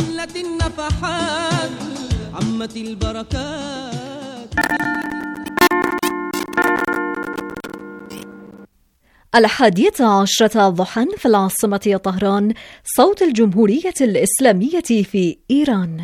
هلت النفحات عمت البركات. الحادية عشرة ضحى في العاصمة طهران، صوت الجمهورية الإسلامية في إيران.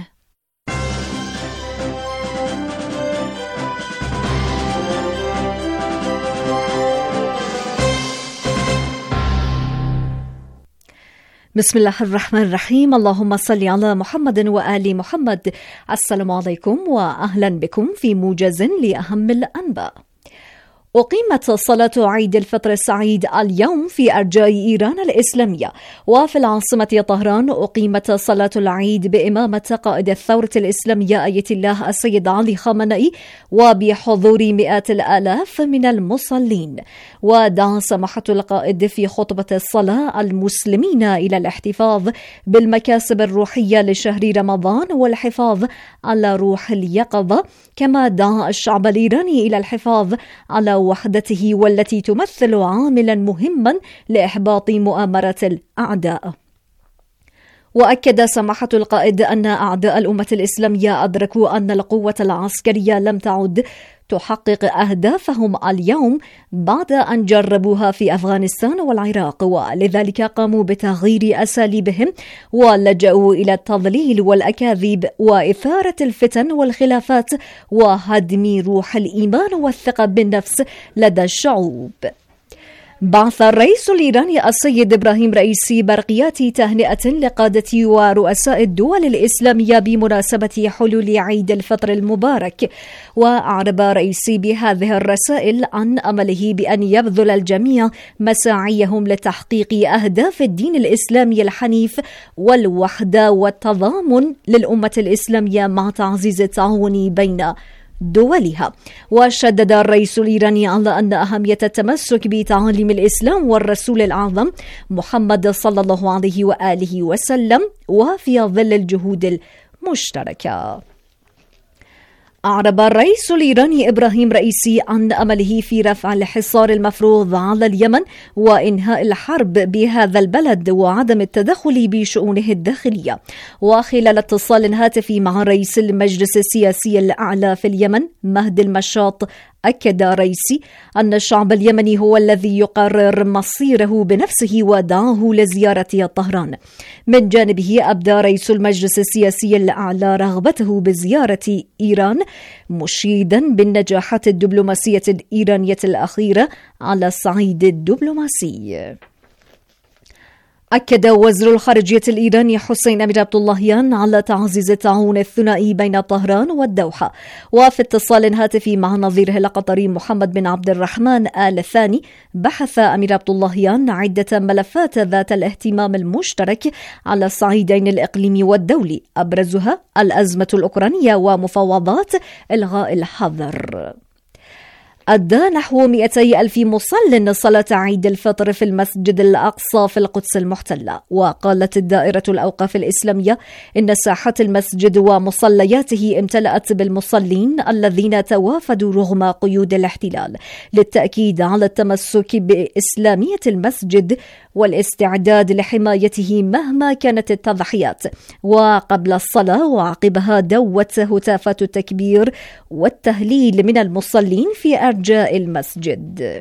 بسم الله الرحمن الرحيم. اللهم صل على محمد وآل محمد. السلام عليكم وأهلا بكم في موجز لأهم الأنباء. أقيمت صلاة عيد الفطر السعيد اليوم في أرجاء إيران الإسلامية، وفي العاصمة طهران أقيمت صلاة العيد بإمامة قائد الثورة الإسلامية آية الله السيد علي خامنئي وبحضور مئات الآلاف من المصلين. ودعا سماحة القائد في خطبة الصلاة المسلمين إلى الاحتفاظ بالمكاسب الروحية لشهر رمضان والحفاظ على روح اليقظة، كما دعا الشعب الإيراني إلى الحفاظ على وحدته والتي تمثل عاملا مهما لإحباط مؤامرة الأعداء. وأكد سماحة القائد أن أعداء الأمة الإسلامية أدركوا أن القوة العسكرية لم تعد تحقق أهدافهم اليوم بعد أن جربوها في أفغانستان والعراق، ولذلك قاموا بتغيير أساليبهم ولجأوا إلى التضليل والأكاذيب وإثارة الفتن والخلافات وهدم روح الإيمان والثقة بالنفس لدى الشعوب. بعث الرئيس الإيراني السيد إبراهيم رئيسي برقيات تهنئة لقادة ورؤساء الدول الإسلامية بمناسبة حلول عيد الفطر المبارك، وأعرب رئيسي بهذه الرسائل عن أمله بأن يبذل الجميع مساعيهم لتحقيق أهداف الدين الإسلامي الحنيف والوحدة والتضامن للأمة الإسلامية مع تعزيز التعاون بين دولها. وشدد الرئيس الإيراني على أن أهمية التمسك بتعاليم الإسلام والرسول الأعظم محمد صلى الله عليه وآله وسلم وفي ظل الجهود المشتركة. أعرب الرئيس الإيراني إبراهيم رئيسي عن أمله في رفع الحصار المفروض على اليمن وإنهاء الحرب بهذا البلد وعدم التدخل بشؤونه الداخلية. وخلال اتصال هاتفي مع رئيس المجلس السياسي الأعلى في اليمن مهدي المشاط، أكد رئيسي أن الشعب اليمني هو الذي يقرر مصيره بنفسه ودعاه لزيارة طهران. من جانبه أبدى رئيس المجلس السياسي الأعلى رغبته بزيارة إيران، مشيدا بالنجاحات الدبلوماسية الإيرانية الأخيرة على الصعيد الدبلوماسي. أكد وزير الخارجية الإيراني حسين أمير عبد اللهيان على تعزيز التعاون الثنائي بين طهران والدوحة. وفي اتصال هاتفي مع نظيره القطري محمد بن عبد الرحمن آل ثاني، بحث أمير عبد اللهيان عدة ملفات ذات الاهتمام المشترك على الصعيدين الإقليمي والدولي، أبرزها الأزمة الأوكرانية ومفاوضات إلغاء الحظر. أدى نحو 200,000 مصل صلاة عيد الفطر في المسجد الأقصى في القدس المحتلة. وقالت الدائرة الأوقاف الإسلامية إن ساحات المسجد ومصلياته امتلأت بالمصلين الذين توافدوا رغم قيود الاحتلال للتأكيد على التمسك بإسلامية المسجد والاستعداد لحمايته مهما كانت التضحيات. وقبل الصلاة وعقبها دوت هتافات التكبير والتهليل من المصلين في أرجاء المسجد.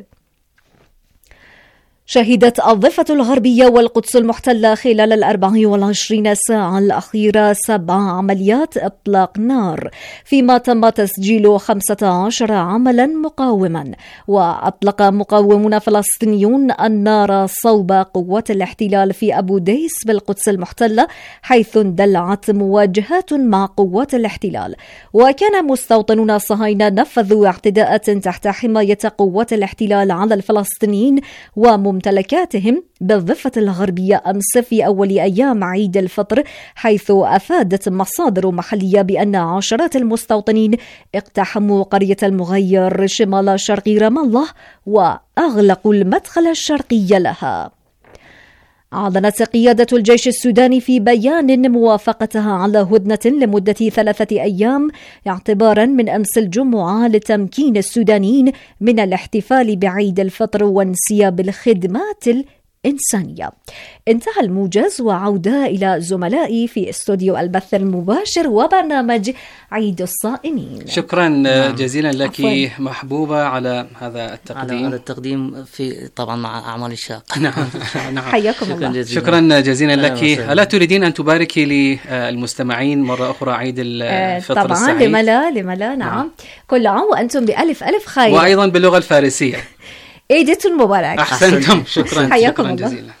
شهدت الضفة الغربية والقدس المحتلة خلال 24 ساعة الأخيرة 7 عمليات إطلاق نار، فيما تم تسجيل 15 عملا مقاوما. وأطلق مقاومون فلسطينيون النار صوب قوات الاحتلال في أبو ديس بالقدس المحتلة، حيث اندلعت مواجهات مع قوات الاحتلال. وكان مستوطنون صهاينة نفذوا اعتداءات تحت حماية قوات الاحتلال على الفلسطينيين وممتلكاتهم بالضفة الغربية أمس في أول أيام عيد الفطر، حيث أفادت مصادر محلية بأن عشرات المستوطنين اقتحموا قرية المغير شمال شرق رام الله وأغلقوا المدخل الشرقي لها. أعلنت قيادة الجيش السوداني في بيان موافقتها على هدنة لمدة 3 أيام اعتبارا من أمس الجمعة لتمكين السودانيين من الاحتفال بعيد الفطر وانسياب الخدمات إنسانية. انتهى الموجز وعودة إلى زملائي في استوديو البث المباشر وبرنامج عيد الصائمين. شكرا جزيلا لك محبوبة على هذا التقديم. على التقديم في طبعا مع أعمال الشاق. نعم. حياكم الله. شكرا جزيلا لك. ألا تريدين أن تباركي للمستمعين مرة أخرى عيد الفطر طبعا السعيد؟ لما لا نعم. كل عام وأنتم بألف خير، وأيضا باللغة الفارسية. عيد مبارك. أحسنتم. شكرا. حياكم شكرا الله. جزيلا.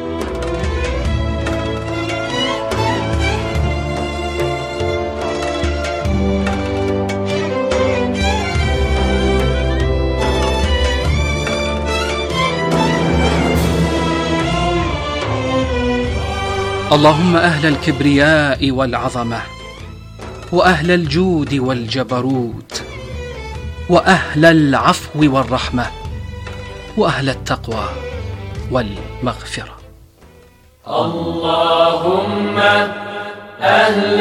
اللهم أهل الكبرياء والعظمة، وأهل الجود والجبروت، وأهل العفو والرحمة، وأهل التقوى والمغفرة. اللهم أهل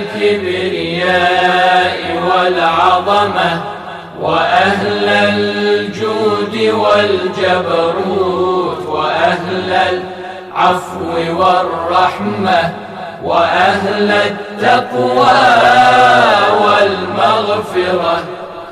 الكبرياء والعظمة، وأهل الجود والجبروت، وأهل العفو والرحمة، وأهل التقوى والمغفرة.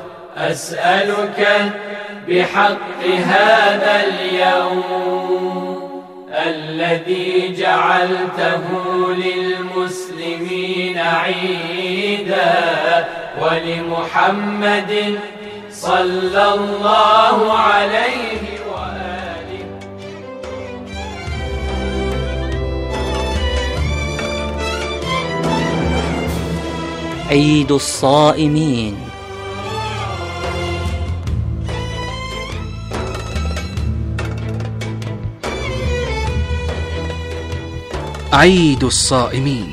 أسألك بحق هذا اليوم الذي جعلته للمسلمين عيدا، ولمحمد صلى الله عليه وآله. عيد الصائمين. عيد الصائمين.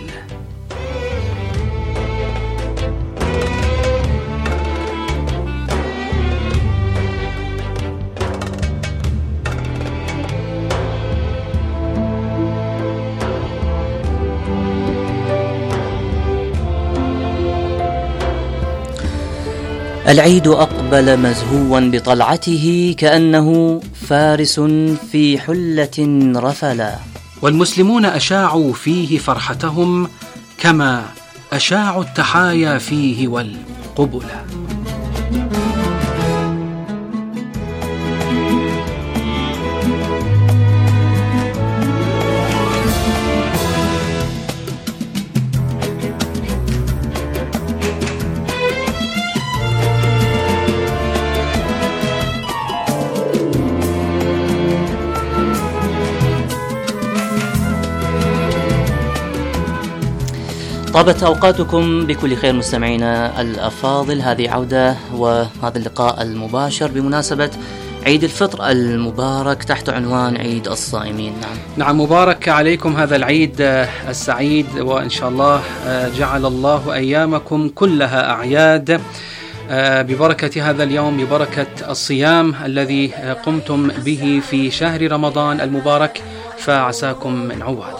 العيد أقبل مزهوا بطلعته كأنه فارس في حلة رفلا، والمسلمون أشاعوا فيه فرحتهم كما أشاعوا التحايا فيه والقبلة. طابت أوقاتكم بكل خير مستمعينا الأفاضل. هذه عودة وهذا اللقاء المباشر بمناسبة عيد الفطر المبارك تحت عنوان عيد الصائمين. نعم مبارك عليكم هذا العيد السعيد، وإن شاء الله جعل الله أيامكم كلها أعياد ببركة هذا اليوم، ببركة الصيام الذي قمتم به في شهر رمضان المبارك، فعساكم من عواد.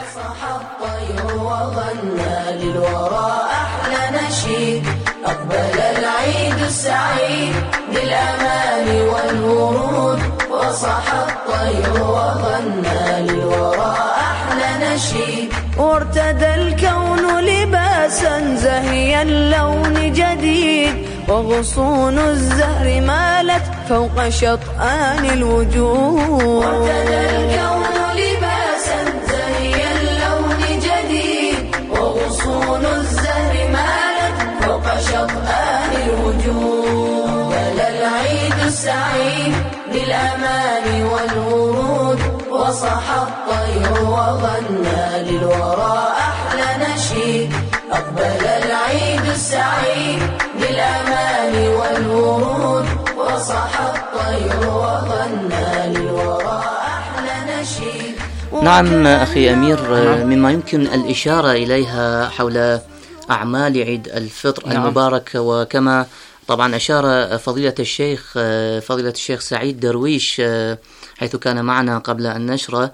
للوراء أحلى نشيد، أقبل العيد السعيد بالأمان والورود، وصح الطير وغنى للوراء أحلى نشيد، وارتدى الكون لباسا زهي اللون جديد، وغصون الزهر مالت فوق شطآن الوجود، وارتدى الكون لباسا زهي اللون جديد، وغصون الزهر مالت فوق شطآن الوجود، بل العيد السعيد بالأمان والورود، وصح الطير وغنى للوراء أحلى نشيد، أقبل العيد السعيد بالأمان والورود، وصح الطير وغنى للوراء أحلى نشيد. نعم أخي أمير، مما يمكن الإشارة إليها حول أعمال عيد الفطر المبارك، وكما طبعا أشار فضيلة الشيخ سعيد درويش حيث كان معنا قبل النشرة،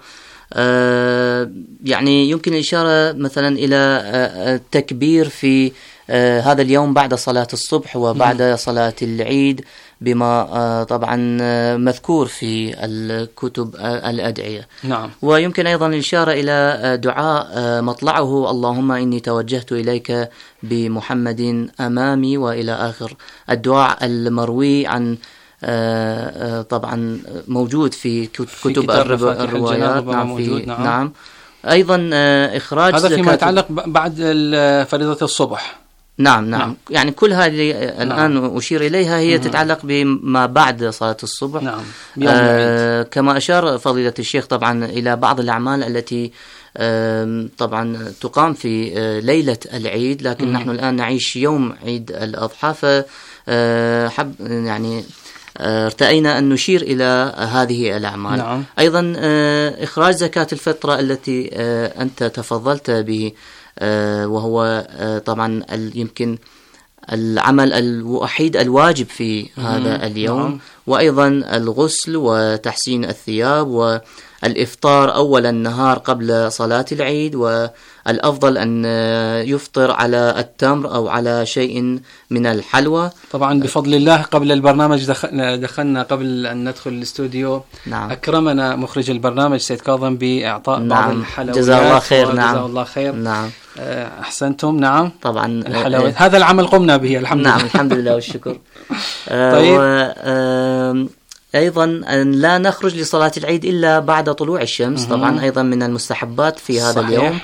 يعني يمكن الإشارة مثلا إلى التكبير في هذا اليوم بعد صلاة الصبح وبعد صلاة العيد، بما طبعا مذكور في الكتب الأدعية. نعم. ويمكن أيضا الإشارة إلى دعاء مطلعه اللهم إني توجهت إليك بمحمد أمامي، وإلى آخر الدعاء المروي عن طبعا موجود في كتب الروايات. نعم. أيضا إخراج هذا فيما يتعلق بعد فريضة الصبح. نعم. يعني كل هذه الآن أشير إليها هي تتعلق بما بعد صلاة الصبح. نعم. كما أشار فضيلة الشيخ طبعا إلى بعض الأعمال التي طبعا تقام في ليلة العيد، لكن نحن الآن نعيش يوم عيد الأضحى، فحب يعني ارتأينا أن نشير إلى هذه الأعمال. نعم. أيضا إخراج زكاة الفطرة التي أنت تفضلت به، وهو طبعا يمكن العمل الوحيد الواجب في هذا اليوم. نعم. وأيضا الغسل وتحسين الثياب والإفطار أول النهار قبل صلاة العيد، والأفضل أن يفطر على التمر أو على شيء من الحلوى. طبعا بفضل الله قبل البرنامج دخلنا قبل أن ندخل الاستوديو. نعم. أكرمنا مخرج البرنامج سيد كاظم بإعطاء بعض الحلويات. جزاه الله خير. جزاه الله خير. نعم. أحسنتم. نعم. طبعا الحلويات هذا العمل قمنا به الحمد لله. نعم الحمد لله والشكر. طيب. أيضا لا نخرج لصلاة العيد إلا بعد طلوع الشمس. طبعا أيضا من المستحبات في هذا اليوم.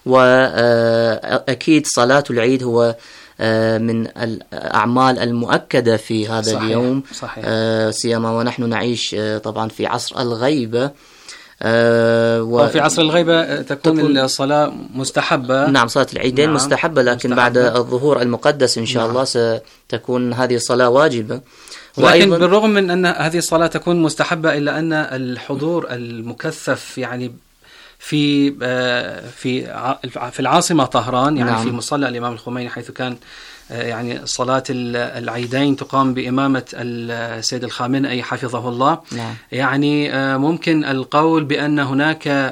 وأكيد صلاة العيد هو من الأعمال المؤكدة في هذا اليوم. صحيح. سيما ونحن نعيش طبعا في عصر الغيبة. وفي عصر الغيبة تكون الصلاة مستحبة. نعم صلاة العيدين مستحبة، لكن بعد الظهور المقدس إن شاء الله ستكون هذه الصلاة واجبة. ولكن بالرغم من أن هذه الصلاة تكون مستحبة، إلا أن الحضور المكثف يعني في العاصمة طهران، يعني في مصلى الإمام الخميني، حيث كان يعني صلاة العيدين تقام بإمامة السيد الخامنئي حفظه الله. يعني ممكن القول بأن هناك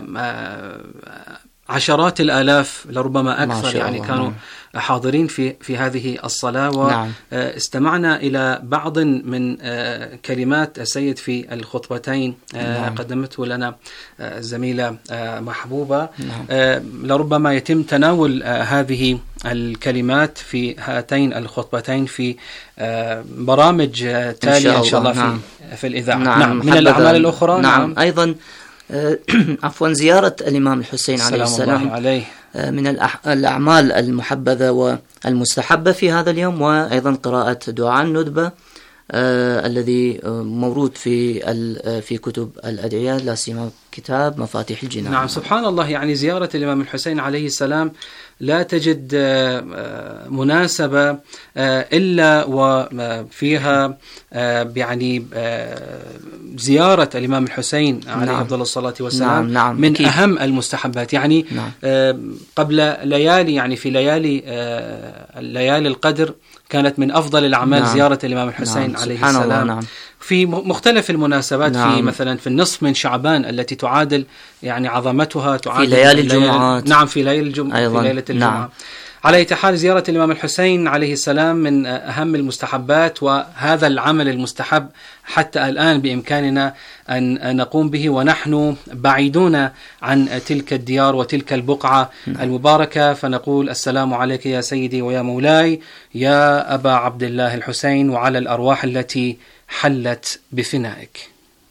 عشرات الآلاف لربما أكثر يعني كانوا حاضرين في هذه الصلاة. واستمعنا إلى بعض من كلمات السيد في الخطبتين قدمته لنا الزميلة محبوبة. لربما يتم تناول هذه الكلمات في هاتين الخطبتين في برامج تالية إن شاء الله في الإذاعة. نعم. من الأعمال الأخرى. نعم. أيضا عفوا زيارة الإمام الحسين عليه السلام من الأعمال المحبذة والمستحبة في هذا اليوم. وأيضا قراءة دعاء الندبة الذي مورود في كتب الأدعية، لا سيما كتاب مفاتيح الجنان. نعم. سبحان الله، يعني زيارة الإمام الحسين عليه السلام لا تجد مناسبة إلا وفيها يعني زيارة الإمام الحسين عليه أفضل الصلاة والسلام من أكيد. أهم المستحبات يعني. قبل ليالي يعني في ليالي القدر كانت من أفضل الأعمال زيارة الإمام الحسين عليه السلام. في مختلف المناسبات. في مثلا في النصف من شعبان التي تعادل يعني عظمتها تعادل في ليالي الجمعات. نعم في ليالي الجمعة في ليلة الجمعة. على أي حال زيارة الإمام الحسين عليه السلام من أهم المستحبات، وهذا العمل المستحب حتى الآن بإمكاننا أن نقوم به ونحن بعيدون عن تلك الديار وتلك البقعة المباركة. فنقول السلام عليك يا سيدي ويا مولاي يا أبا عبد الله الحسين، وعلى الأرواح التي حلت بفنائك.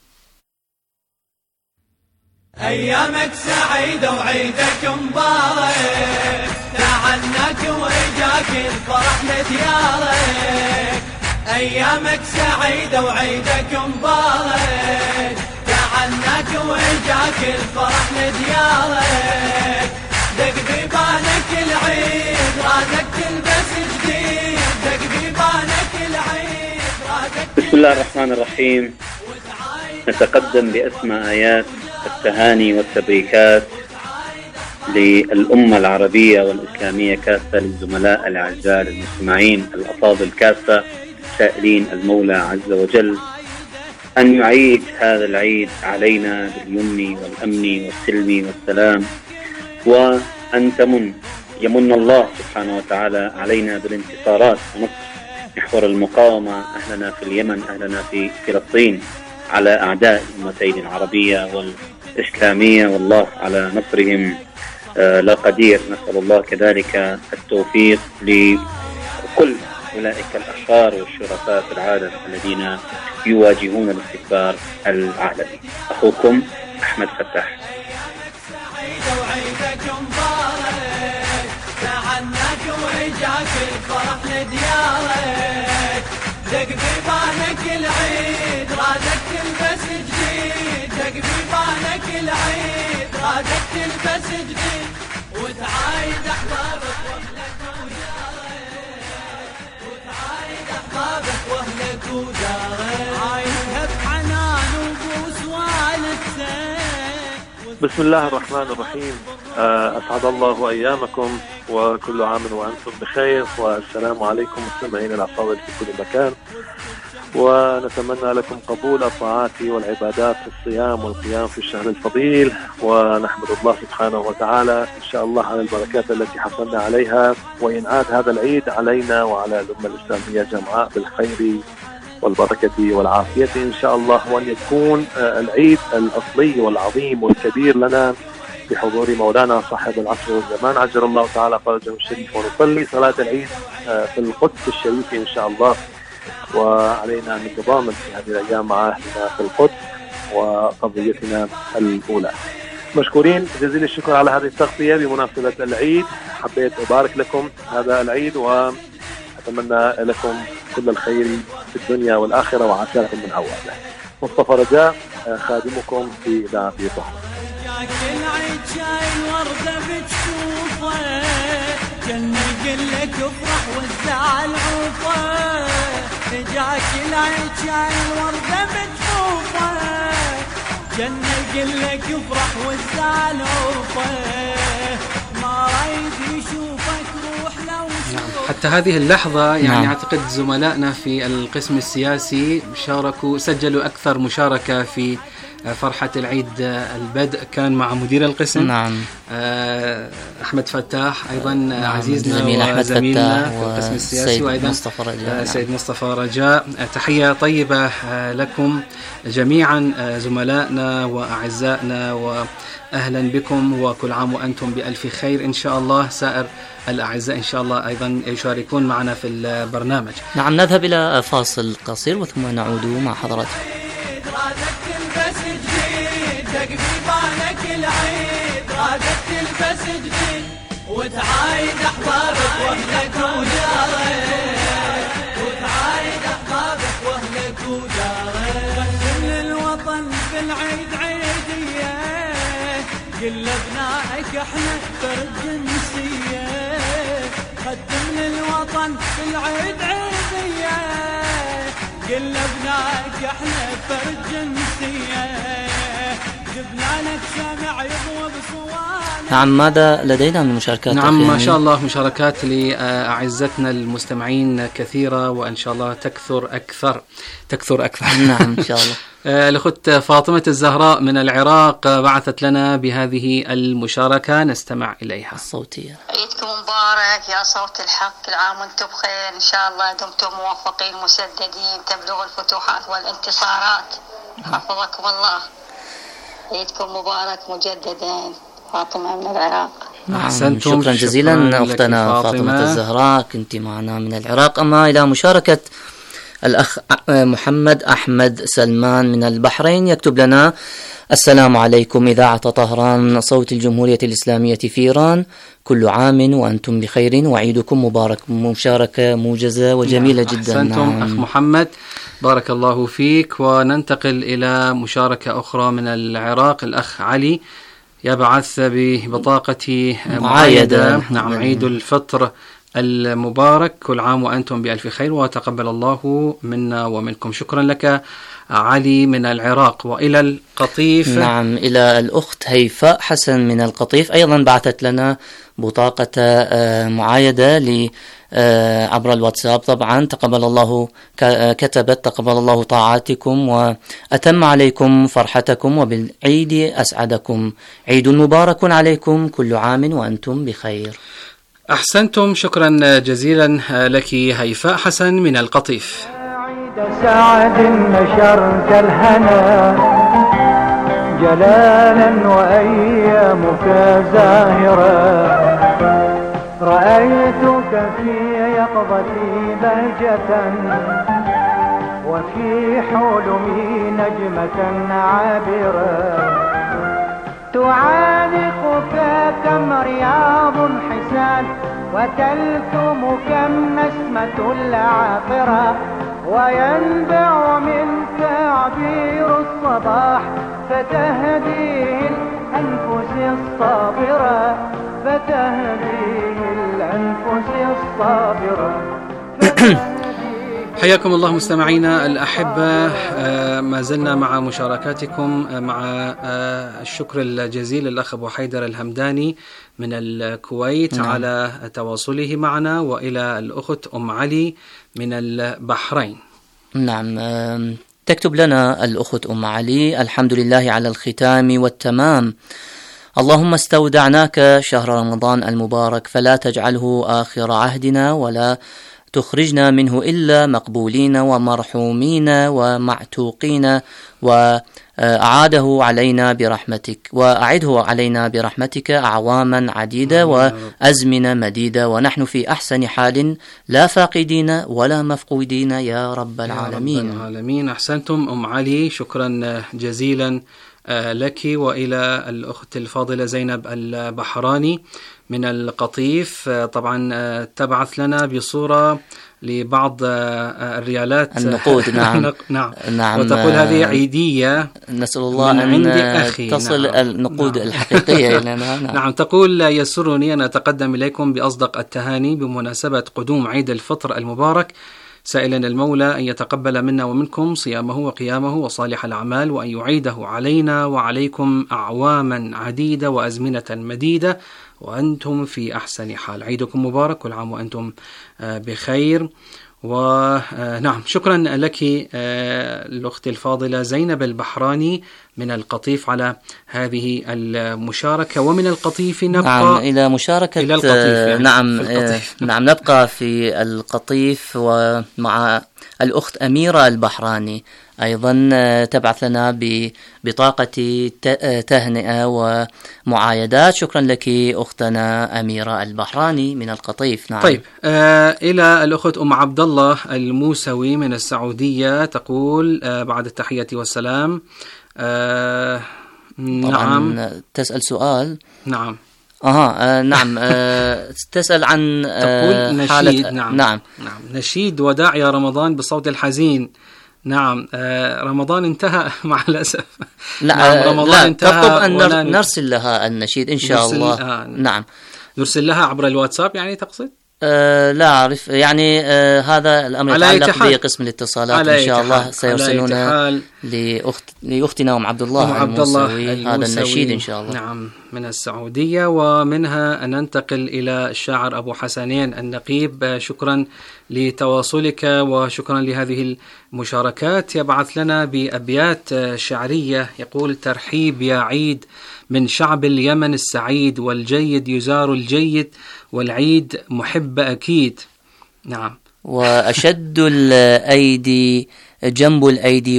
أيامك سعيدة وعيدك مبارك، تعناك وإجاك الفرح لديارك. أيامك سعيدة وعيدك مبارك، تعناك وإجاك الفرح لديارك. دق بيبانك العيد رادك تلبس جديد، دق بيبانك العيد رادك. بسم الله الرحمن الرحيم. نتقدم بأسمى آيات التهاني والتبريكات للأمة العربية والإسلامية كافة، للزملاء الأعزاء المستمعين الأفاضل كافة، سائلين المولى عز وجل أن يعيد هذا العيد علينا باليمن والأمن والسلم والسلام، وأن يمن الله سبحانه وتعالى علينا بالانتصارات ونصر محور المقاومة، أهلنا في اليمن، أهلنا في فلسطين، على أعداء الأمتين العربية والإسلامية، والله على نصرهم لا قدير. نسأل الله كذلك التوفيق لكل أولئك الأشرار والشرفاء في العالم الذين يواجهون الاستكبار العالمي. أخوكم أحمد فتاح. دق بيبانك العيد رادك تلبس جديد، دق بيبانك العيد رادك تلبس جديد، وتعايد احبابك واهلك ودارك، وتعايد احبابك واهلك ودارك، عايشها بحنان وبوس والدتك. بسم الله الرحمن الرحيم. أسعد الله أيامكم وكل عام وأنتم بخير، والسلام عليكم مستمعين الأفاضل في كل مكان، ونتمنى لكم قبول الطاعات والعبادات في الصيام والقيام في الشهر الفضيل، ونحمد الله سبحانه وتعالى إن شاء الله على البركات التي حصلنا عليها، وإنعاد هذا العيد علينا وعلى الأمة الإسلامية جمعاء بالخير والبركة والعافية إن شاء الله، وأن يكون العيد الأصلي والعظيم والكبير لنا بحضور مولانا صاحب العصر والزمان عجل الله تعالى فرجه الشريف، ونصلي صلاة العيد في القدس الشريف إن شاء الله. وعلينا أن نتضامن في هذه الأيام مع أهلنا في القدس وقضيتنا الأولى. مشكورين جزيل الشكر على هذه التغطية بمناسبة العيد. حبيت أبارك لكم هذا العيد وأتمنى لكم كل الخير في الدنيا والآخرة وعساكم من عواده. مصطفى رجاء خادمكم في إذاعة طهر. جاك العيد شايل وردة بتشوفه، جنة يقلك افرح والزعل عوفه، جاك العيد شايل وردة بتشوفه، جنة يقلك افرح والزعل عوفه، ما رايد يشوفك روح لو شوفه. حتى هذه اللحظة يعني أعتقد زملائنا في القسم السياسي سجلوا أكثر مشاركة في فرحة العيد. البدء كان مع مدير القسم أحمد فتاح، أيضا عزيزنا وزميلنا في القسم السياسي، وأيضا سيد مصطفى رجاء. تحية طيبة لكم جميعا زملائنا وأعزائنا، وأهلا بكم وكل عام وأنتم بألف خير إن شاء الله. سائر الأعزاء إن شاء الله أيضا يشاركون معنا في البرنامج. نعم، نذهب إلى فاصل قصير وثم نعود مع حضراتكم. وتعايد أحبابك واهلك ودارك، وتعايد أحبابك واهلك ودارك، قدم للوطن في العيد عيدية، قل لابنائك احنا فرد جنسية، قدم للوطن في العيد عيدية، قل لابنائك احنا فرد جنسية، جبنا لك شمع يضوى بصواني. نعم، ماذا لدينا من مشاركات؟ نعم ما شاء الله مشاركات لأعزتنا المستمعين كثيرة، وإن شاء الله تكثر أكثر. نعم إن شاء الله. الأخت فاطمة الزهراء من العراق بعثت لنا بهذه المشاركة، نستمع إليها. الصوتية. عيدكم مبارك يا صوت الحق، كل عام وانتم بخير إن شاء الله، دمتم موفقين مسددين تبلغ الفتوحات والانتصارات، حفظكم الله. عيدكم مبارك مجددا. فاطمة من العراق. أحسنتم، شكرا جزيلا أختنا فاطمة الزهراء، كنت معنا من العراق. أما إلى مشاركة الأخ محمد أحمد سلمان من البحرين، يكتب لنا: السلام عليكم إذاعة طهران صوت الجمهورية الإسلامية في إيران، كل عام وأنتم بخير وعيدكم مبارك. مشاركة موجزة وجميلة جدا. أحسنتم أخ محمد، بارك الله فيك. وننتقل إلى مشاركة أخرى من العراق. الأخ علي يبعث ببطاقة معايدة. نعم، عيد الفطر المبارك. كل عام وأنتم بألف خير وتقبل الله منا ومنكم. شكرا لك علي من العراق. وإلى القطيف. نعم، إلى الأخت هيفاء حسن من القطيف، أيضا بعثت لنا بطاقة معايدة عبر الواتساب. طبعا تقبل الله، كتبت: تقبل الله طاعاتكم وأتم عليكم فرحتكم، وبالعيد أسعدكم. عيد مبارك عليكم، كل عام وأنتم بخير. أحسنتم، شكرا جزيلا لك هيفاء حسن من القطيف. عيد سعد نشرت الهنا جلالا وأيامك زاهرة، رأيتك في يقظتي بهجة وفي حلمي نجمة عابرة، تعانقك كم رياض حسان وتلثمك النسمة العاقرة، وينبع منك عبير الصباح فتهديه الأنفس الصابرة، فتهديه الأنفس الصابرة. حياكم الله مستمعينا الأحبة، ما زلنا مع مشاركاتكم، مع الشكر الجزيل للأخ أبو حيدر الهمداني من الكويت على تواصله معنا، وإلى الأخت أم علي من البحرين. نعم، تكتب لنا الأخت أم علي: الحمد لله على الختام والتمام، اللهم استودعناك شهر رمضان المبارك فلا تجعله آخر عهدنا، ولا تخرجنا منه إلا مقبولين ومرحومين ومعتوقين، وأعاده علينا برحمتك، وأعده علينا برحمتك أعواما عديدة وأزمنة مديدة، ونحن في أحسن حال لا فاقدين ولا مفقودين يا رب العالمين. يا رب العالمين. أحسنتم أم علي، شكرا جزيلا لك. وإلى الأخت الفاضلة زينب البحراني من القطيف، طبعا تبعث لنا بصورة لبعض الريالات النقود. نعم. نعم. وتقول هذه عيدية، نسأل الله أن تصل النقود الحقيقية إلينا. نعم. تقول: يسرني أن أتقدم إليكم بأصدق التهاني بمناسبة قدوم عيد الفطر المبارك، سائلا المولى أن يتقبل منا ومنكم صيامه وقيامه وصالح الأعمال، وأن يعيده علينا وعليكم أعواما عديدة وأزمنة مديدة وأنتم في أحسن حال. عيدكم مبارك، كل عام وأنتم بخير. ونعم، شكرا لك الأخت الفاضلة زينب البحراني من القطيف على هذه المشاركة. ومن القطيف نبقى نعم إلى مشاركة إلى القطيف يعني. نعم نبقى في القطيف، ومع الأخت أميرة البحراني أيضا تبعث لنا ببطاقة تهنئة ومعايدات. شكرا لك أختنا أميرة البحراني من القطيف. نعم. طيب، إلى الأخت أم عبد الله الموسوي من السعودية، تقول بعد التحية والسلام، طبعا تسأل سؤال. نعم. نعم. تسأل عن تقول نشيد. حالة. نعم. نشيد وداع يا رمضان بالصوت الحزين. نعم. رمضان انتهى مع الأسف. لا، نعم، رمضان انتهى. تطلب أن نرسل لها النشيد إن شاء الله. نعم، نرسل لها عبر الواتساب يعني تقصد؟ لا أعرف يعني هذا الأمر يتعلق بقسم الاتصالات. إن شاء الله سيرسلون لأختنا أم عبد الله الموسوي هذا النشيد إن شاء الله. نعم، من السعودية. ومنها أن ننتقل إلى الشاعر أبو حسنين النقيب. شكرا لتواصلك وشكرا لهذه المشاركات. يبعث لنا بأبيات شعرية، يقول: ترحيب يا عيد من شعب اليمن السعيد، والجيد يزار الجيد والعيد محب أكيد. نعم. وأشد الأيدي جنب الأيدي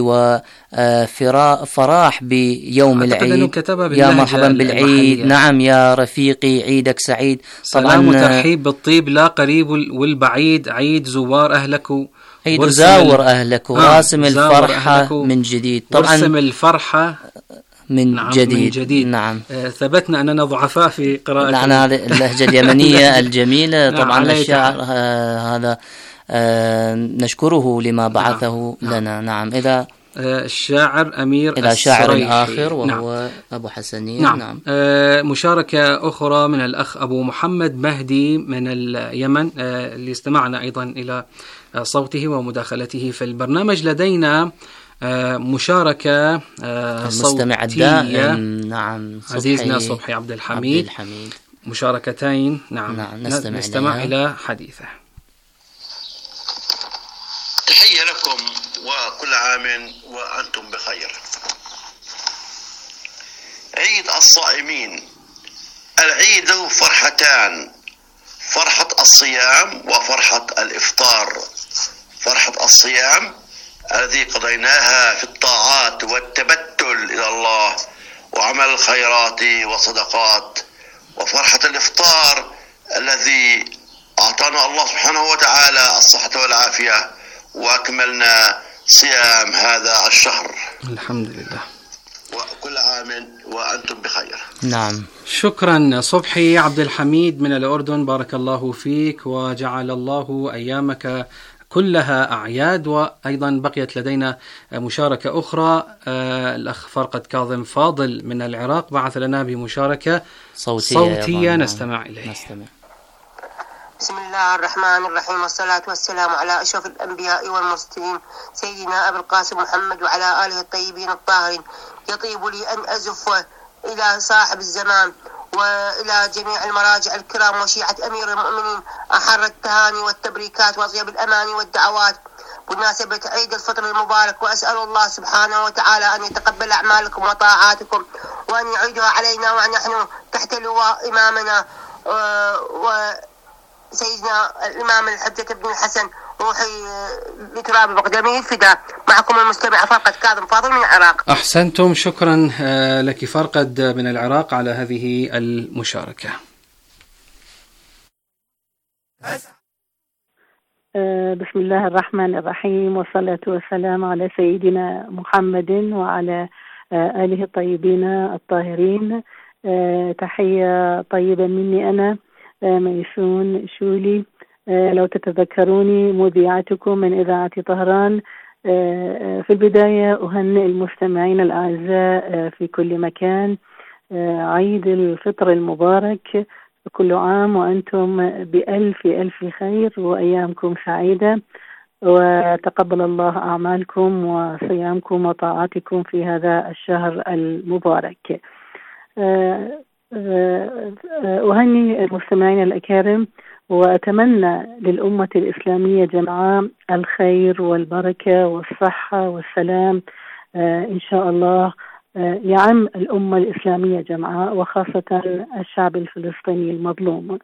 وفراح بيوم العيد، يا مرحبا بالعيد. نعم يا رفيقي عيدك سعيد. سلام وترحيب بالطيب لا قريب والبعيد، عيد زوار أهلك، عيد زاور أهلك وراسم الفرحة من جديد. طبعا ورسم الفرحة من جديد. نعم. ثبتنا أننا ضعفاء في قراءة. نعم، اللهجة اليمنية الجميلة. طبعا الشاعر هذا نشكره لما بعثه لنا. نعم. إذا الشاعر أمير إلى شاعر آخر وهو نعم. أبو حسنين. نعم. مشاركة أخرى من الأخ أبو محمد مهدي من اليمن اللي استمعنا أيضا إلى صوته ومداخلته في البرنامج. لدينا مشاركة المستمع الدائم نعم عزيزنا صبحي عبد الحميد. مشاركتين نعم نستمع إلى حديثه. تحية لكم وكل عام وأنتم بخير. عيد الصائمين. العيد فرحتان، فرحة الصيام وفرحة الإفطار. فرحة الصيام الذي قضيناها في الطاعات والتبتل إلى الله وعمل الخيرات والصدقات، وفرحة الإفطار الذي أعطانا الله سبحانه وتعالى الصحة والعافية وأكملنا صيام هذا الشهر. الحمد لله. وكل عام وأنتم بخير. نعم. شكرا صبحي عبد الحميد من الأردن، بارك الله فيك وجعل الله أيامك كلها أعياد. وأيضا بقيت لدينا مشاركة أخرى، الأخ فرقد كاظم فاضل من العراق بعث لنا بمشاركة صوتية نستمع إليه. بسم الله الرحمن الرحيم، والصلاة والسلام على أشرف الأنبياء والمرسلين سيدنا أبي القاسم محمد وعلى آله الطيبين الطاهرين. يطيب لي أن أزف إلى صاحب الزمان وإلى جميع المراجع الكرام وشيعة أمير المؤمنين أحر التهاني والتبريكات وأطيب الأماني والدعوات بمناسبة عيد الفطر المبارك، وأسأل الله سبحانه وتعالى أن يتقبل أعمالكم وطاعاتكم وأن يعيدها علينا ونحن تحت لواء إمامنا وسيدنا الإمام الحجة بن الحسن روحي لتراب بقدمه الفداء. معكم المستمع فرقد كاظم فاضل من العراق. أحسنتم، شكرا لك فرقد من العراق على هذه المشاركة. بسم الله الرحمن الرحيم، والصلاة والسلام على سيدنا محمد وعلى آله الطيبين الطاهرين. تحية طيبة مني أنا ميسون شولي. لو تتذكروني مذيعتكم من إذاعة طهران. في البداية أهنئ المستمعين الأعزاء في كل مكان عيد الفطر المبارك، كل عام وأنتم بألف ألف خير وأيامكم سعيدة، وتقبل الله أعمالكم وصيامكم وطاعاتكم في هذا الشهر المبارك. أهني المستمعين الأكارم وأتمنى للأمة الإسلامية جمعاء الخير والبركة والصحة والسلام إن شاء الله يعم الأمة الإسلامية جمعاء، وخاصة الشعب الفلسطيني المظلوم.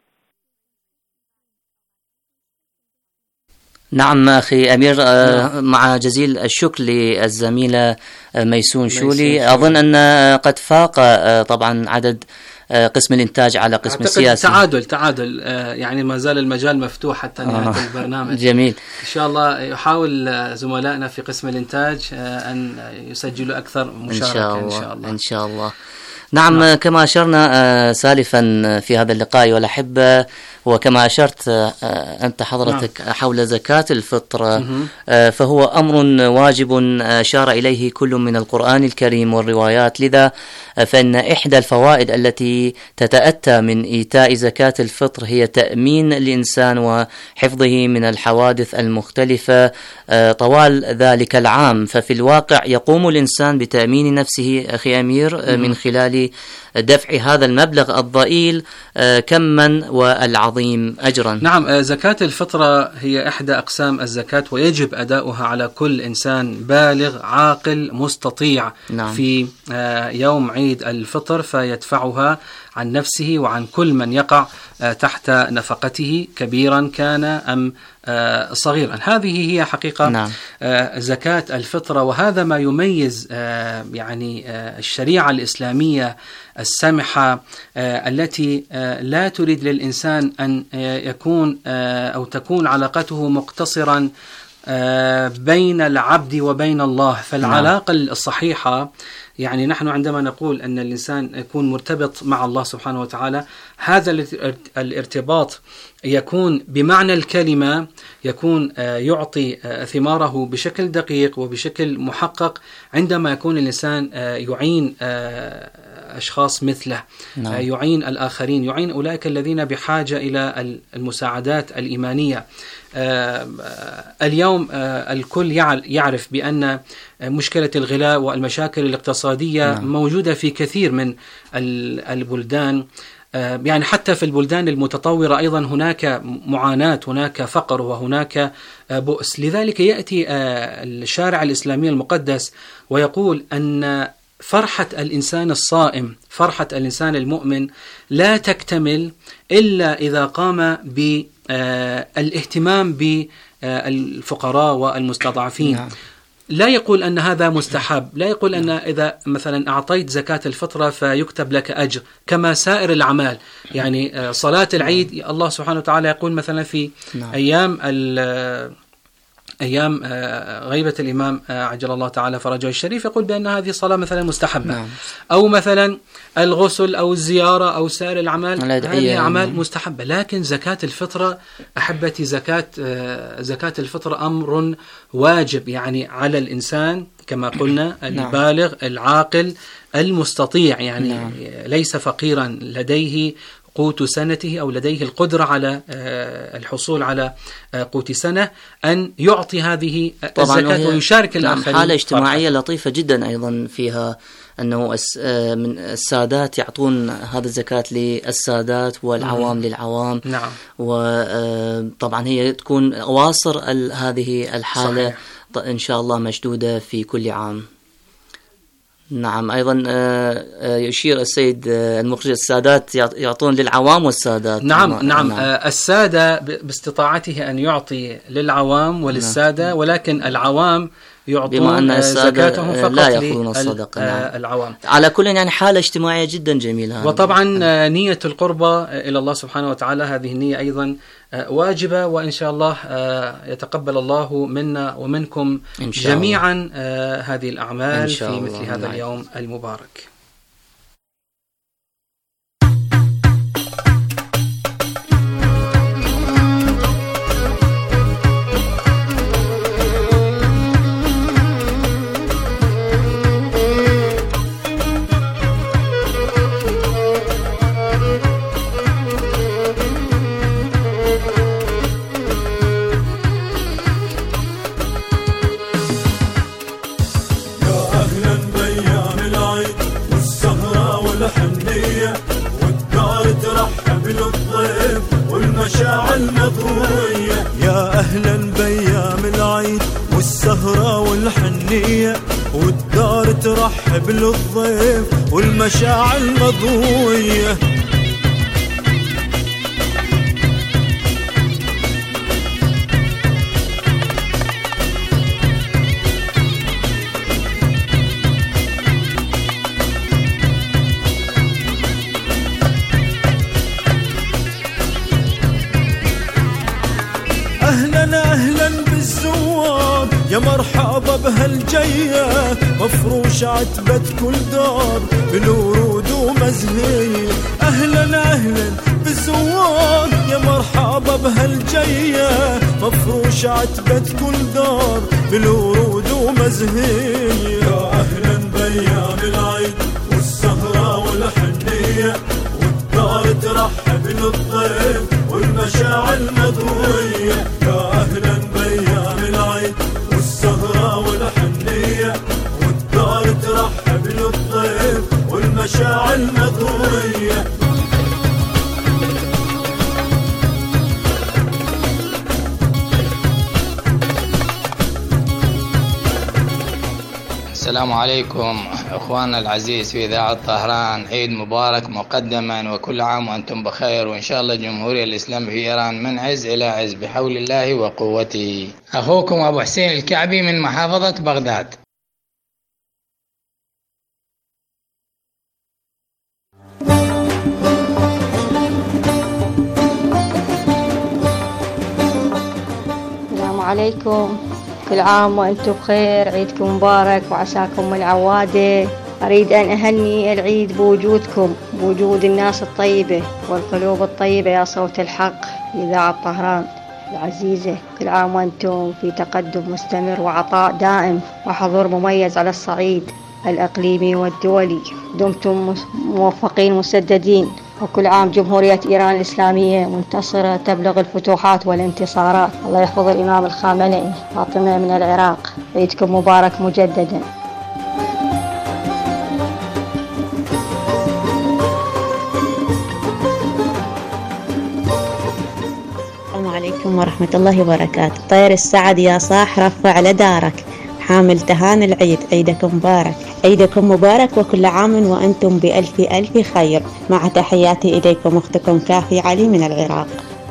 نعم أخي أمير، مع جزيل الشكر للزميلة ميسون شولي. أظن أن قد فاق طبعا عدد قسم الإنتاج على قسم السياسي. تعادل يعني ما زال المجال مفتوح حتى نهاية البرنامج. جميل. إن شاء الله يحاول زملائنا في قسم الإنتاج أن يسجلوا أكثر مشاركة إن شاء الله. نعم. كما أشرنا سالفا في هذا اللقاء والأحبة، وكما أشرت أنت حضرتك حول زكاة الفطر، فهو أمر واجب أشار إليه كل من القرآن الكريم والروايات. لذا فإن إحدى الفوائد التي تتأتى من إيتاء زكاة الفطر هي تأمين الإنسان وحفظه من الحوادث المختلفة طوال ذلك العام. ففي الواقع يقوم الإنسان بتأمين نفسه أخي أمير من خلال دفع هذا المبلغ الضئيل كما والعظيم أجرا. نعم، زكاة الفطرة هي إحدى أقسام الزكاة، ويجب أداؤها على كل إنسان بالغ عاقل مستطيع. نعم. في يوم عيد الفطر فيدفعها عن نفسه وعن كل من يقع تحت نفقته كبيرا كان أم صغيرا. هذه هي حقيقة. نعم. زكاة الفطرة، وهذا ما يميز يعني الشريعة الإسلامية السمحة التي لا تريد للإنسان أن يكون أو تكون علاقته مقتصرا بين العبد وبين الله. فالعلاقة الصحيحة يعني نحن عندما نقول أن الإنسان يكون مرتبط مع الله سبحانه وتعالى، هذا الارتباط يكون بمعنى الكلمة، يكون يعطي ثماره بشكل دقيق وبشكل محقق عندما يكون الإنسان يعين أشخاص مثله، يعين الآخرين، يعين أولئك الذين بحاجة إلى المساعدات الإيمانية. اليوم الكل يعرف بأن مشكلة الغلاء والمشاكل الاقتصادية موجودة في كثير من البلدان، يعني حتى في البلدان المتطورة أيضا هناك معاناة، هناك فقر وهناك بؤس. لذلك يأتي الشارع الإسلامي المقدس ويقول أن فرحة الإنسان الصائم، فرحة الإنسان المؤمن لا تكتمل إلا إذا قام بالاهتمام بالفقراء والمستضعفين. لا يقول أن هذا مستحب، لا يقول أن إذا مثلا أعطيت زكاة الفطرة فيكتب لك أجر كما سائر الأعمال. يعني صلاة العيد الله سبحانه وتعالى يقول مثلا في أيام غيبة الإمام عجل الله تعالى فرجه الشريف، يقول بأن هذه صلاة مثلا مستحبة. أو مثلا الغسل أو الزيارة أو سائر الأعمال هذه أعمال مستحبة. لكن زكاة الفطرة أحبتي، زكاة الفطرة أمر واجب، يعني على الإنسان كما قلنا البالغ العاقل المستطيع، يعني ليس فقيرا لديه قوت سنته أو لديه القدرة على الحصول على قوت سنة، أن يعطي هذه الزكاة ويشارك الآخرين. حالة اجتماعية لطيفة جدا أيضا فيها أنه من السادات يعطون هذا الزكاة للسادات والعوام للعوام. وطبعا هي تكون أواصر هذه الحالة إن شاء الله مشدودة في كل عام. نعم. أيضا يشير السيد المخرج السادات يعطون للعوام والسادات. نعم. السادة باستطاعته أن يعطي للعوام وللسادة، ولكن العوام يعطون زكاتهم فقط لا يأخذون الصدقة. العوام. على كل يعني حالة اجتماعية جدا جميلة. وطبعا نية القربة إلى الله سبحانه وتعالى، هذه النية أيضا واجبة، وإن شاء الله يتقبل الله منا ومنكم جميعا هذه الأعمال في مثل هذا اليوم المبارك. يا أهلا بأيام العيد والسهرة والحنية، والدار ترحب للضيف والمشاعر مضوية. أهلا بالزوار، يا مرحبا بهالجية، مفروش عتبة كل دار بالورود ومزهية. أهلا بالزوار، يا مرحبا بهالجية، مفروش عتبة كل دار بالورود ومزهية. يا أهلا بأيام العيد والسهرة والحنية، والدار ترحب للضيف والمشاعر مضوية. يا أهلا بأيام العيد والسهرة والحنية، والدار ترحب للضيف والمشاعر مضوية. السلام عليكم أخواننا العزيز في إذاعة طهران، عيد مبارك مقدما، وكل عام وأنتم بخير، وإن شاء الله جمهورية الإسلام في إيران من عز إلى عز بحول الله وقوته. أخوكم أبو حسين الكعبي من محافظة بغداد. السلام عليكم. كل عام وأنتم بخير، عيدكم مبارك وعساكم العوادة. أريد أن أهني العيد بوجودكم، بوجود الناس الطيبة والقلوب الطيبة يا صوت الحق إذاعة طهران العزيزة. كل عام وأنتم في تقدم مستمر وعطاء دائم وحضور مميز على الصعيد الإقليمي والدولي. دمتم موفقين مسددين، وكل عام جمهورية إيران الإسلامية منتصرة تبلغ الفتوحات والانتصارات. الله يحفظ الإمام الخامنئي فاطمة من العراق. عيدكم مبارك مجددا. السلام عليكم ورحمة الله وبركاته. طير السعد يا صاح رفع لدارك، حامل تهان العيد، عيدكم مبارك. عيدكم مبارك وكل عام وأنتم بألف ألف خير. مع تحياتي إليكم أختكم كافي علي من العراق.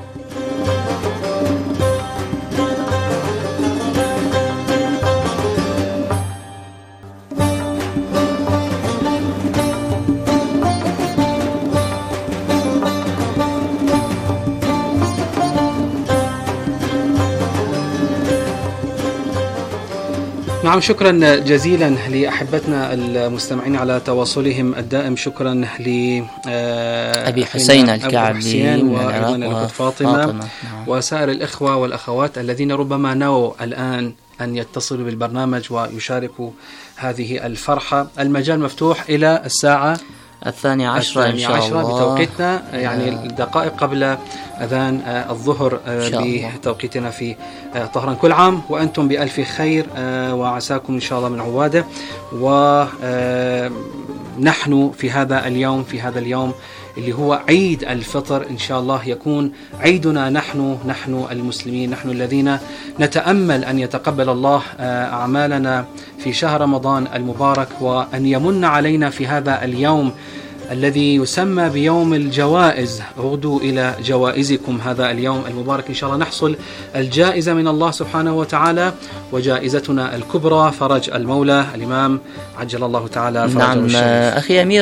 نعم، شكرا جزيلا لأحبتنا المستمعين على تواصلهم الدائم. شكرا لأبي حسين الكعبي وأيضا الأخت فاطمة وسائر الإخوة والأخوات الذين ربما نووا الآن أن يتصلوا بالبرنامج ويشاركوا هذه الفرحة. المجال مفتوح إلى الساعة 12 إن شاء الله بتوقيتنا، يعني دقائق قبل أذان الظهر بتوقيتنا في طهران. كل عام وأنتم بألف خير وعساكم إن شاء الله من عوادة. ونحن في هذا اليوم اللي هو عيد الفطر، إن شاء الله يكون عيدنا نحن المسلمين، نحن الذين نتأمل أن يتقبل الله أعمالنا في شهر رمضان المبارك، وأن يمن علينا في هذا اليوم الذي يسمى بيوم الجوائز. غدوا إلى جوائزكم هذا اليوم المبارك، إن شاء الله نحصل الجائزة من الله سبحانه وتعالى، وجائزتنا الكبرى فرج المولى الإمام عجل الله تعالى فرجه الشريف. أخي أمير،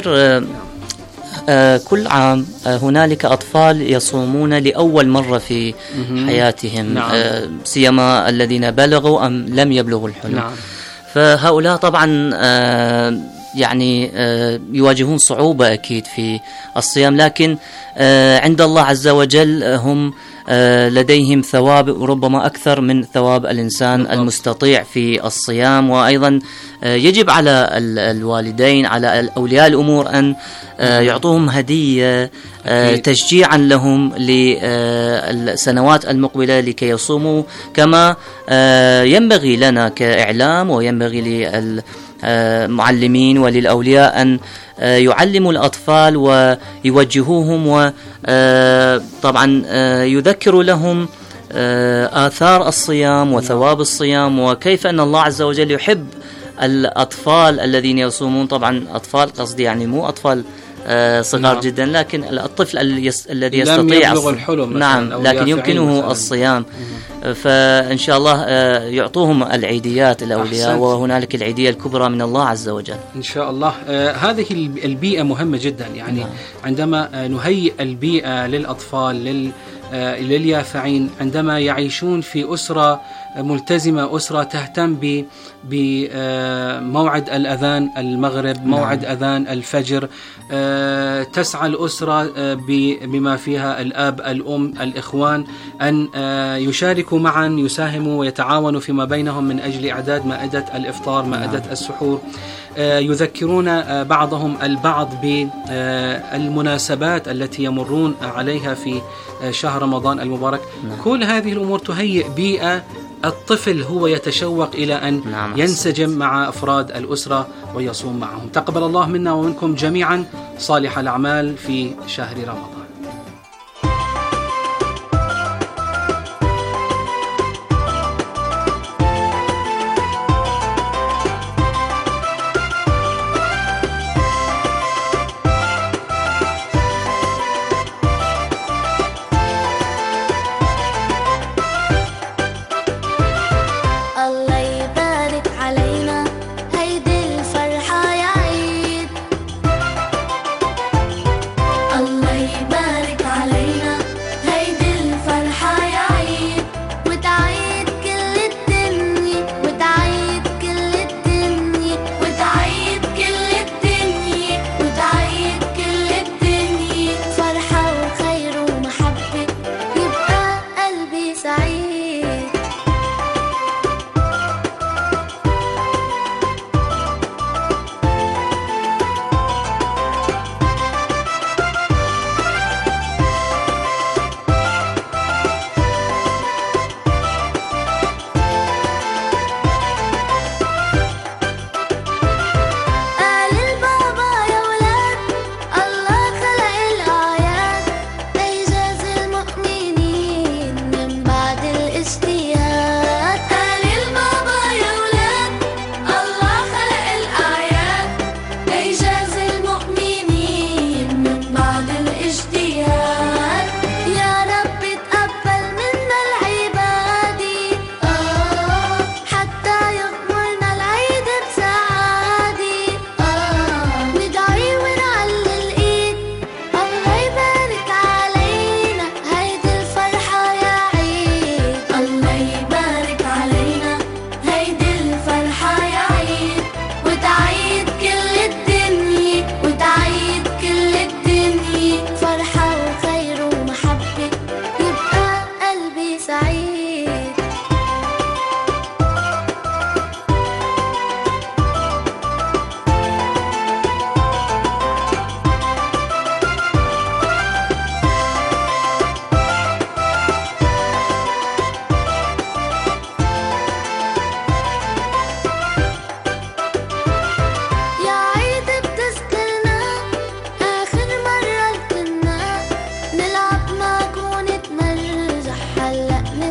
كل عام هنالك أطفال يصومون لأول مرة في حياتهم، سيما الذين بلغوا أم لم يبلغوا الحلم. فهؤلاء طبعا يعني يواجهون صعوبة أكيد في الصيام، لكن عند الله عز وجل هم لديهم ثواب ربما أكثر من ثواب الإنسان المستطيع في الصيام. وأيضا يجب على الوالدين، على أولياء الأمور، أن يعطوهم هدية تشجيعا لهم للسنوات المقبلة لكي يصوموا كما ينبغي لنا كإعلام، وينبغي للمعلمين وللأولياء أن يعلموا الأطفال ويوجهوهم، وطبعا يذكروا لهم آثار الصيام وثواب الصيام، وكيف أن الله عز وجل يحب الأطفال الذين يصومون. طبعا أطفال قصدي يعني مو أطفال صغار جدا، لكن الطفل الذي يستطيع الحلم لكن يمكنه الصيام. فإن شاء الله يعطوهم العيديات الأولياء، وهنالك العيدية الكبرى من الله عز وجل إن شاء الله. هذه البيئة مهمة جدا، يعني عندما نهيئ البيئة للأطفال لليافعين، عندما يعيشون في أسرة ملتزمة، أسرة تهتم بموعد الأذان المغرب، موعد أذان الفجر، تسعى الأسرة بما فيها الأب الأم الإخوان أن يشاركوا معا، يساهموا ويتعاونوا فيما بينهم من أجل إعداد مائدة الإفطار، مائدة السحور. يذكرون بعضهم البعض بالمناسبات التي يمرون عليها في شهر رمضان المبارك. كل هذه الأمور تهيئ بيئة الطفل هو يتشوق إلى أن ينسجم مع أفراد الأسرة ويصوم معهم. تقبل الله منا ومنكم جميعا صالح الأعمال في شهر رمضان. الله يبارك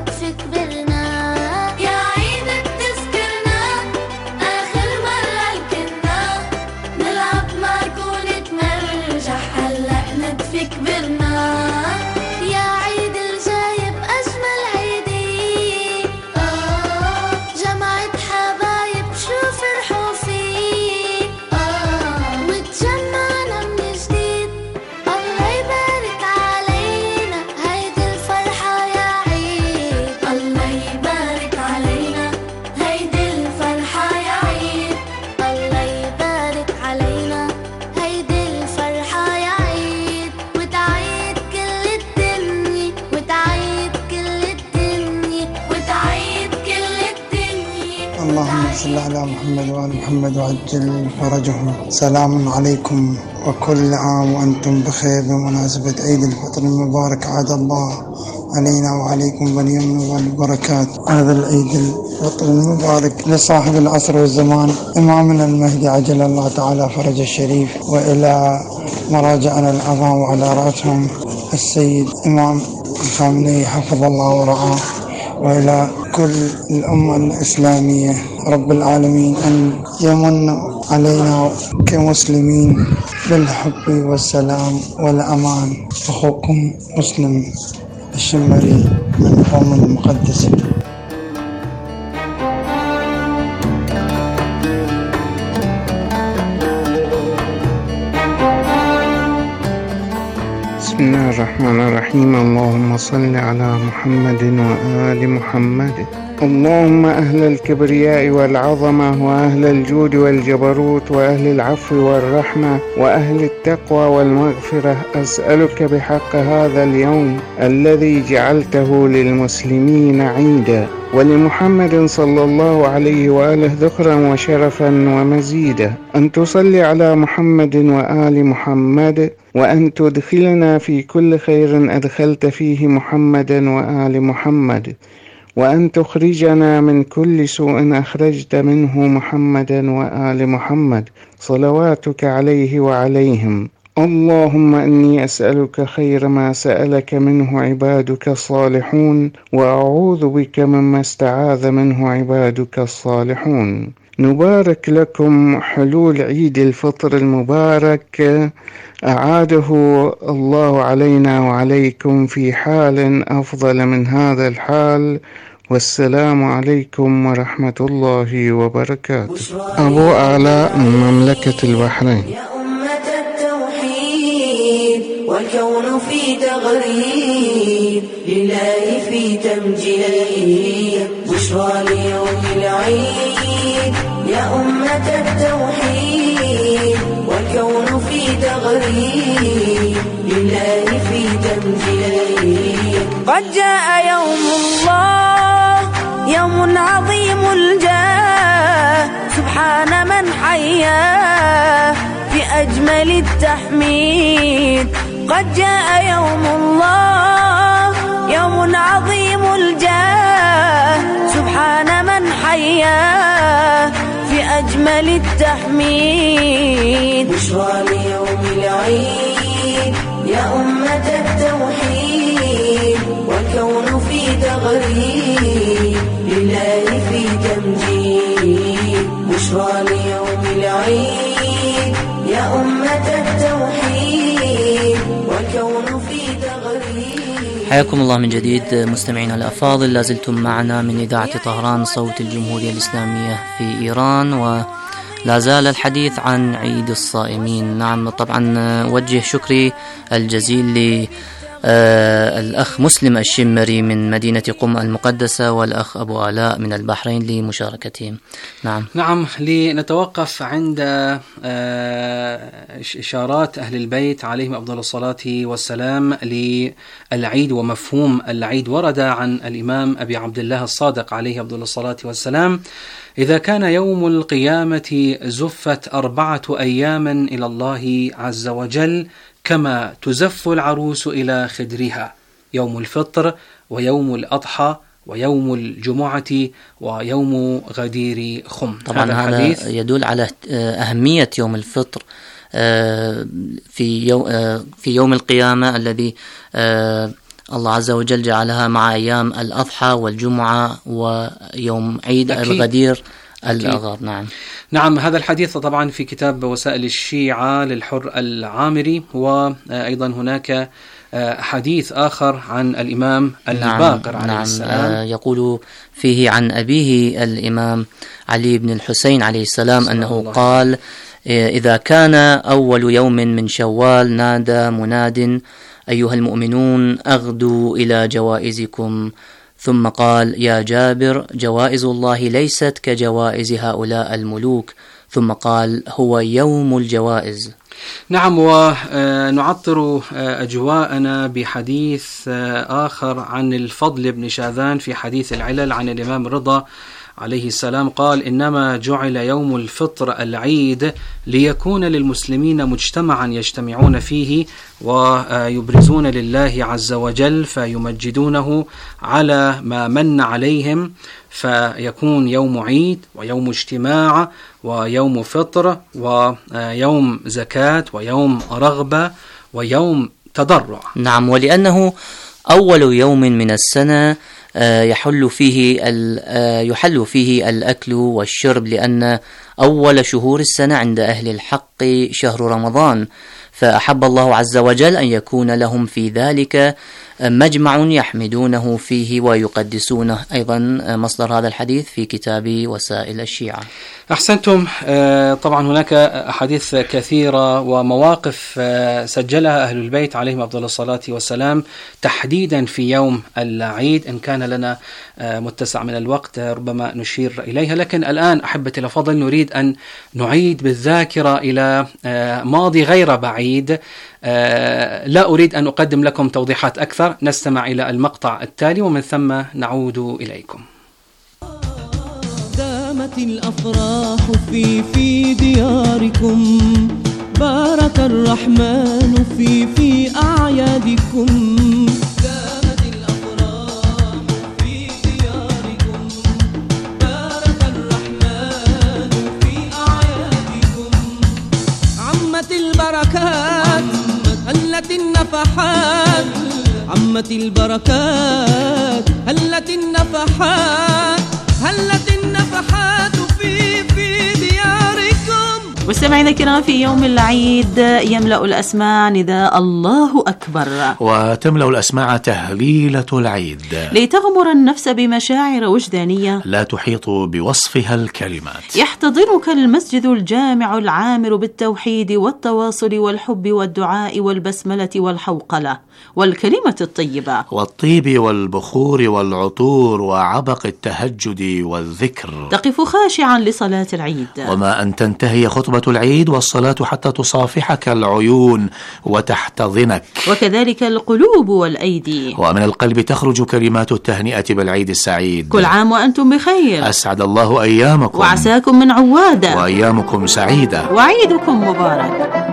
في كبرنا. يا عيد بتذكرنا آخر مرة كنا نلعب معك ونتمرجح، هلأ ندفي كبرنا. يا عيد الجايب أجمل عيدي، جمعة حبايب شو فرحوا فيه، وتجمعنا من جديد. الله يبارك علينا هيدي الفرحة يا عيد، الله يبارك علينا هيدي الفرحة يا عيد، الله يبارك علينا هيدي الفرحة يا عيد. وتعيد كل الدنيا، وتعيد كل الدنيا، وتعيد كل الدنيا. اللهم صل على محمد وآل محمد وعجل فرجهم. سلام عليكم وكل عام وأنتم بخير بمناسبة عيد الفطر المبارك. عاد الله علينا وعليكم باليمن والبركات. هذا العيد الفطر المبارك لصاحب العصر والزمان إمامنا المهدي عجل الله تعالى فرج الشريف، وإلى مراجعنا العظام وعلى رأسهم السيد إمام الخامنئي حفظ الله ورعاه، وإلى كل الأمة الإسلامية رب العالمين أن يمن علينا كمسلمين بالحب والسلام والأمان. أخوكم مسلم الشمري من قوم المقدسة. بسم الله الرحمن الرحيم. اللهم صل على محمد وآل محمد. اللهم أهل الكبرياء والعظمة وأهل الجود والجبروت وأهل العفو والرحمة وأهل التقوى والمغفرة، أسألك بحق هذا اليوم الذي جعلته للمسلمين عيدا ولمحمد صلى الله عليه وآله ذكرا وشرفا ومزيدا، أن تصلي على محمد وآل محمد، وأن تدخلنا في كل خير أدخلت فيه محمدا وآل محمد، وأن تخرجنا من كل سوء أخرجت منه محمدا وآل محمد، صلواتك عليه وعليهم. اللهم إني أسألك خير ما سألك منه عبادك الصالحون، وأعوذ بك مما استعاذ منه عبادك الصالحون. نبارك لكم حلول عيد الفطر المبارك، أعاده الله علينا وعليكم في حال أفضل من هذا الحال، والسلام عليكم ورحمة الله وبركاته. أبو آلاء من مملكة البحرين. يا أمة التوحيد والكون في تغريد، لله في تمجيد، بشرى ليوم العيد. يا أمة التوحيد والكون في تغريد، لله في تمجيد. قد جاء يوم الله، يوم عظيم الجاه، سبحان من حياه في أجمل التحميد. قد جاء يوم الله، يوم عظيم الجاه، سبحان من حياه في أجمل التحميد. بشرى ليوم العيد، يا أمة التوحيد والكون في تغريد، لله في تمجيد. بشرى ليوم العيد، يا أمة التوحيد والكون في تغريد. حياكم الله من جديد مستمعينا الأفاضل. لازلتم معنا من إذاعة طهران صوت الجمهورية الإسلامية في إيران، ولا زال الحديث عن عيد الصائمين. نعم طبعا وجه شكري الجزيل الأخ مسلم الشمري من مدينة قم المقدسة، والأخ أبو آلاء من البحرين لمشاركتهم. نعم لنتوقف عند إشارات أهل البيت عليهم أفضل الصلاة والسلام للعيد ومفهوم العيد. ورد عن الإمام أبي عبد الله الصادق عليه أفضل الصلاة والسلام: إذا كان يوم القيامة زفت 4 أيام إلى الله عز وجل كما تزف العروس إلى خدرها: يوم الفطر، ويوم الأضحى، ويوم الجمعة، ويوم غدير خم. طبعا هذا يدل على أهمية يوم الفطر في يوم القيامة الذي الله عز وجل جعلها مع أيام الأضحى والجمعة ويوم عيد الغدير الأغار. نعم، هذا الحديث طبعا في كتاب وسائل الشيعة للحر العامري، وأيضا هناك حديث آخر عن الإمام الباقر عليه السلام. يقول فيه عن أبيه الإمام علي بن الحسين عليه السلام أنه قال: إذا كان أول يوم من شوال نادى مناد: أيها المؤمنون أغدوا إلى جوائزكم. ثم قال: يا جابر، جوائز الله ليست كجوائز هؤلاء الملوك. ثم قال: هو يوم الجوائز. نعم، ونعطر أجواءنا بحديث آخر عن الفضل بن شاذان في حديث العلل عن الإمام رضا عليه السلام قال: إنما جعل يوم الفطر العيد ليكون للمسلمين مجتمعا يجتمعون فيه ويبرزون لله عز وجل فيمجدونه على ما من عليهم، فيكون يوم عيد ويوم اجتماع ويوم فطر ويوم زكاة ويوم رغبة ويوم تضرع. نعم، ولأنه أول يوم من السنة يحل فيه الأكل والشرب، لأن أول شهور السنة عند أهل الحق شهر رمضان، فأحب الله عز وجل أن يكون لهم في ذلك مجمع يحمدونه فيه ويقدسونه. أيضا مصدر هذا الحديث في كتاب وسائل الشيعة. أحسنتم. طبعا هناك أحاديث كثيرة ومواقف سجلها أهل البيت عليهم أفضل الصلاة والسلام تحديدا في يوم العيد. إن كان لنا متسع من الوقت ربما نشير إليها، لكن الآن أحبتي الأفاضل نريد أن نعيد بالذاكرة إلى ماضي غير بعيد. لا أريد أن أقدم لكم توضيحات أكثر، نستمع إلى المقطع التالي ومن ثم نعود إليكم. دامت الأفراح في دياركم، بارك الرحمن في أعيادكم. دامت الأفراح في دياركم، بارك الرحمن في أعيادكم. عمت البركات هلت النفحات، عمت البركات هلت النفحات، هلت النفحات في دياركم. مستمعينا الكرام، في يوم العيد يملأ الأسماع نداء الله أكبر، وتملأ الأسماع تهليلة العيد، لتغمر النفس بمشاعر وجدانية لا تحيط بوصفها الكلمات. يحتضنك المسجد الجامع العامر بالتوحيد والتواصل والحب والدعاء والبسملة والحوقلة والكلمة الطيبة والطيب والبخور والعطور وعبق التهجد والذكر. تقف خاشعا لصلاة العيد، وما أن تنتهي خطبة العيد والصلاة حتى تصافحك العيون وتحتضنك، وكذلك القلوب والأيدي، ومن القلب تخرج كلمات التهنئة بالعيد السعيد. كل عام وأنتم بخير، أسعد الله أيامكم وعساكم من عوادة، وأيامكم سعيدة، وعيدكم مبارك.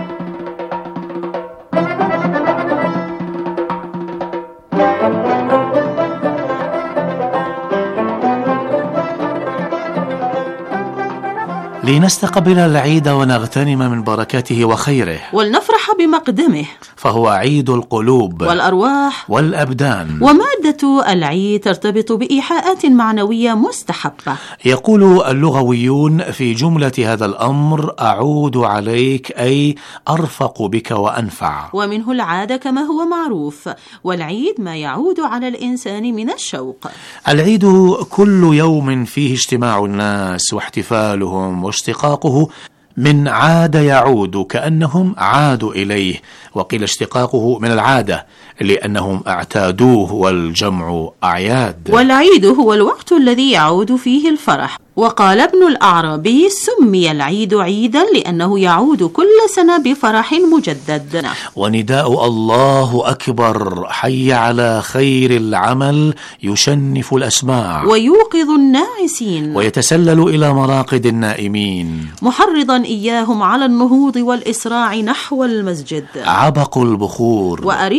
لنستقبل العيد ونغتنم من بركاته وخيره، ولنفرح بمقدمه، فهو عيد القلوب والأرواح والأبدان. ومادة العيد ترتبط بإيحاءات معنوية مستحبة. يقول اللغويون في جملة هذا الأمر: أعود عليك، أي أرفق بك وأنفع. ومنه العادة كما هو معروف، والعيد ما يعود على الإنسان من الشوق. العيد كل يوم فيه اجتماع الناس واحتفالهم واشتقاقه من عاد يعود، كأنهم عادوا إليه، وقيل اشتقاقه من العادة لأنهم اعتادوه، والجمع أعياد. والعيد هو الوقت الذي يعود فيه الفرح. وقال ابن الأعرابي: سمي العيد عيدا لأنه يعود كل سنة بفرح مجدد. ونداء الله أكبر حي على خير العمل يشنف الأسماع ويوقظ الناعسين ويتسلل إلى مراقد النائمين، محرضا إياهم على النهوض والإسراع نحو المسجد. عبق البخور وأريج العطور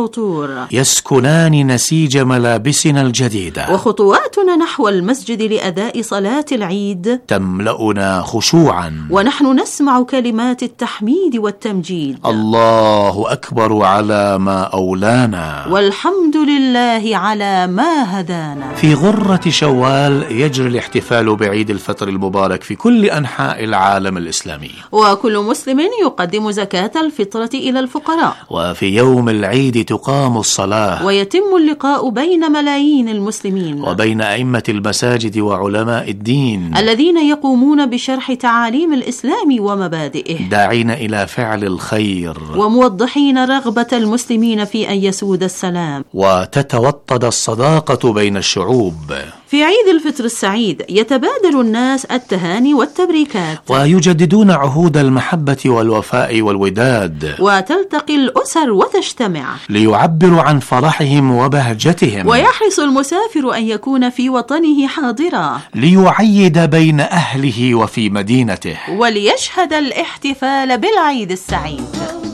العطور، يسكنان نسيج ملابسنا الجديدة، وخطواتنا نحو المسجد لأداء صلاة العيد تملأنا خشوعا، ونحن نسمع كلمات التحميد والتمجيد. الله أكبر على ما أولانا، والحمد لله على ما هدانا. في غرة شوال يجري الاحتفال بعيد الفطر المبارك في كل أنحاء العالم الإسلامي، وكل مسلم يقدم زكاة الفطرة إلى الفقراء، وفي يوم العيد تقام الصلاة، ويتم اللقاء بين ملايين المسلمين وبين أئمة المساجد وعلماء الدين الذين يقومون بشرح تعاليم الإسلام ومبادئه، داعين إلى فعل الخير وموضحين رغبة المسلمين في أن يسود السلام، وتتوطد الصداقة بين الشعوب. في عيد الفطر السعيد يتبادل الناس التهاني والتبريكات، ويجددون عهود المحبة والوفاء والوداد، وتلتقي الأسر وتجتمع ليعبروا عن فرحهم وبهجتهم، ويحرص المسافر أن يكون في وطنه حاضرا ليعيد بين أهله وفي مدينته، وليشهد الاحتفال بالعيد السعيد.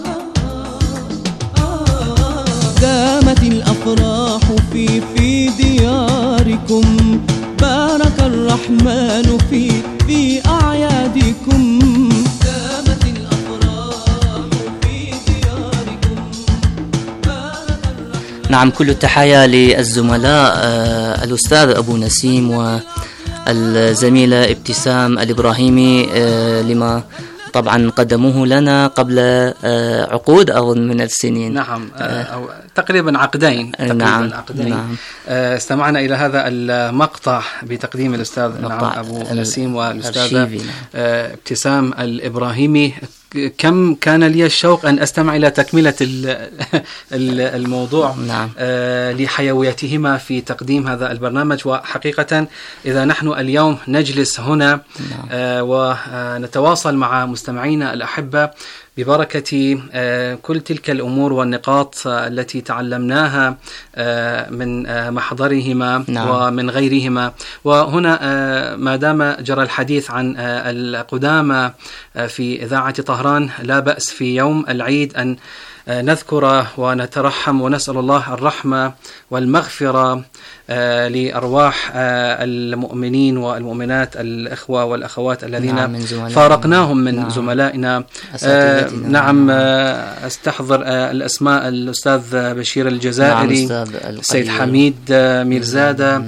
دامت الأفراح في دياركم، بارك الرحمن في أعيادكم. دامت الأفراح في دياركم، بارك الرحمن. نعم، كل التحايا للزملاء الأستاذ أبو نسيم والزميلة ابتسام الإبراهيمي لما طبعا قدموه لنا قبل عقود أظن من السنين. نعم، أو تقريبا عقدين. نعم. استمعنا إلى هذا المقطع بتقديم الأستاذ أبو نسيم والأستاذة ابتسام الإبراهيمي. كم كان لي الشوق أن أستمع إلى تكملة الموضوع. نعم. لحيويتهما في تقديم هذا البرنامج. وحقيقة إذا نحن اليوم نجلس هنا ونتواصل مع مستمعينا الأحبة ببركة كل تلك الأمور والنقاط التي تعلمناها من محضرهما ومن غيرهما. وهنا ما دام جرى الحديث عن القدامى في إذاعة طهران، لا بأس في يوم العيد أن نذكر ونترحم ونسأل الله الرحمة والمغفرة لأرواح المؤمنين والمؤمنات الإخوة والأخوات الذين فارقناهم من زملائنا. نعم، استحضر الأسماء: الأستاذ بشير الجزائري، السيد حميد ميرزادة،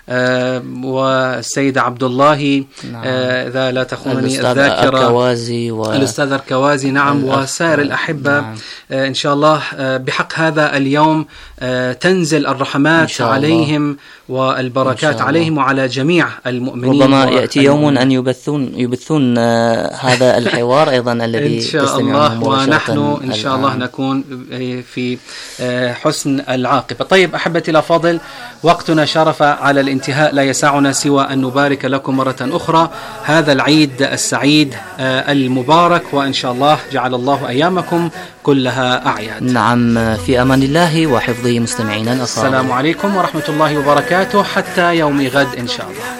والسيد عبد الله، إذا لا تخونني الذاكرة، الأستاذ أركوازي. نعم، وسائر الأحبة. إن شاء الله بحق هذا اليوم تنزل الرحمات عليهم والبركات عليهم وعلى جميع المؤمنين. ربما يأتي يوم أن يبثون هذا الحوار أيضا الذي إن شاء الله، ونحن إن شاء الله نكون في حسن العاقبة. طيب أحبتي الأفاضل، وقتنا شرف على الانتهاء، لا يسعنا سوى أن نبارك لكم مرة أخرى هذا العيد السعيد المبارك، وإن شاء الله جعل الله أيامكم كلها أعياد. نعم، في أمان الله وحفظه مستمعينا الأفاضل. السلام عليكم ورحمة الله وبركاته، حتى يوم غد إن شاء الله.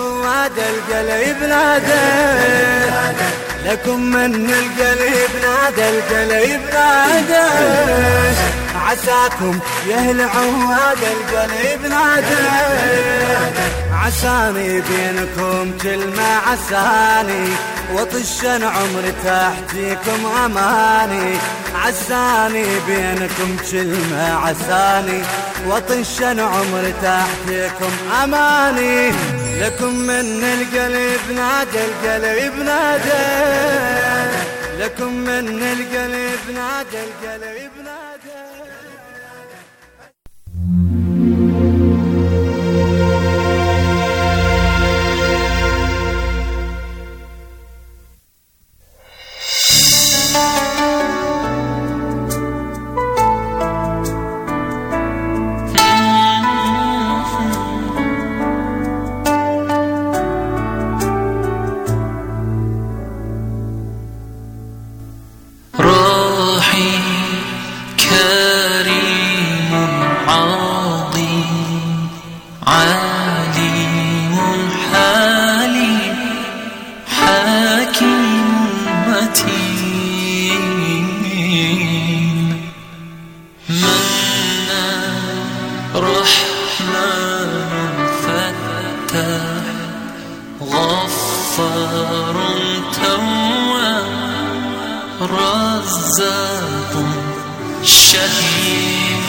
لكم من القلب نادى القلب نادى، عساكم يا اهل عواد القلب نادى، عساني بينكم كلمة عساني، وطشن عمري تحتيكم أماني، عساني بينكم كلمة عساني، وطشن عمري تحتيكم أماني، لكم من القلب نادى القلب نادى، لكم من القلب نادى القلب نادى. فتاح غفار تواب رزاق شهيد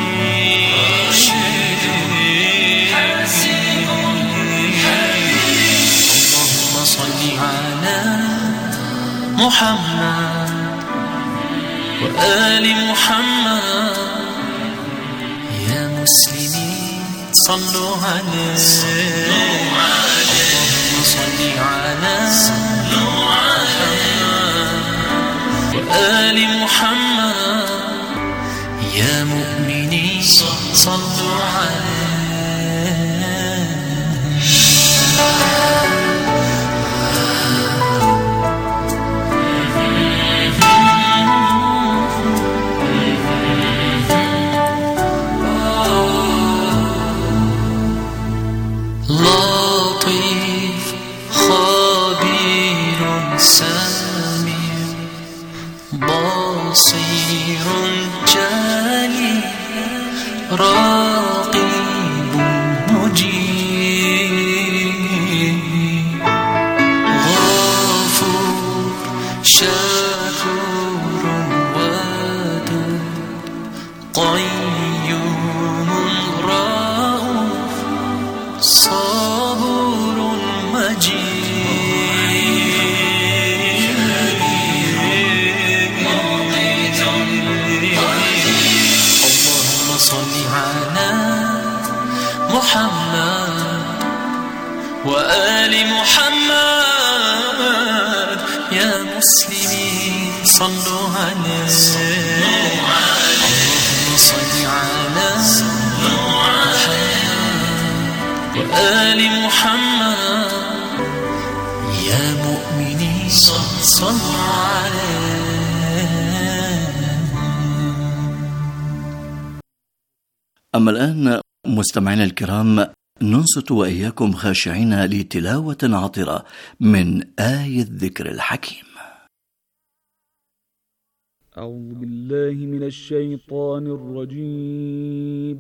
حسيب اللهم صل على محمد وآل محمد يا مسلمين صلوا عليه اللهم صل على محمد وآل محمد يا مؤمنين صلوا عليه لطيف خبير سميع بصير جليل رقيب مجيب غفور شكور ودود قيوم رؤوف صبور مجيد اللهم صل على محمد وآل محمد يا مسلمين صلوا عليه اللهم صل على محمد وآل محمد يا مؤمنين صلوا عليه. أما الآن مستمعينا الكرام ننصت وإياكم خاشعين لتلاوة عطرة من آية الذكر الحكيم. أعوذ بالله من الشيطان الرجيم.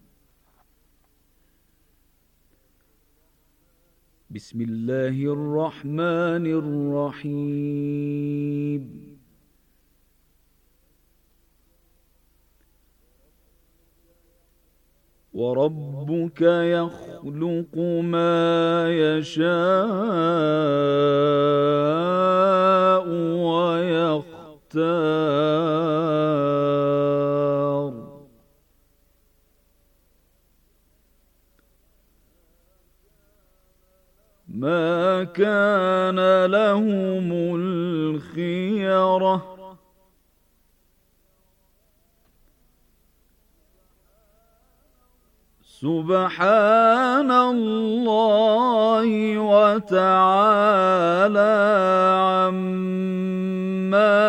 بسم الله الرحمن الرحيم. وربك يخلق ما يشاء ويختار ما كان لهم الخيرة سبحان الله وتعالى عما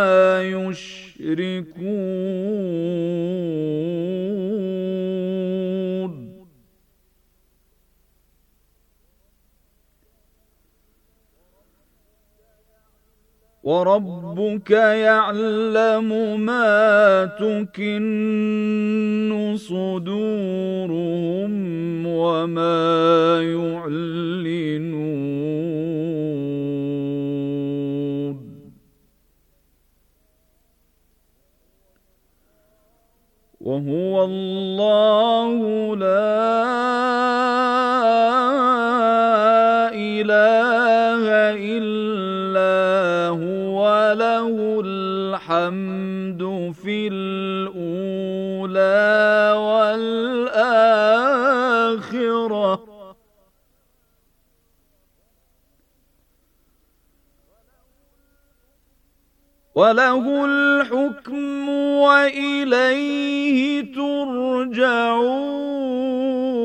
يشركون. وربك يعلم ما تكن صدورهم وما يعلنون. وهو الله لا إله إلا هو له الحمد في الأولى والآخرة وله الحكم وإليه ترجعون.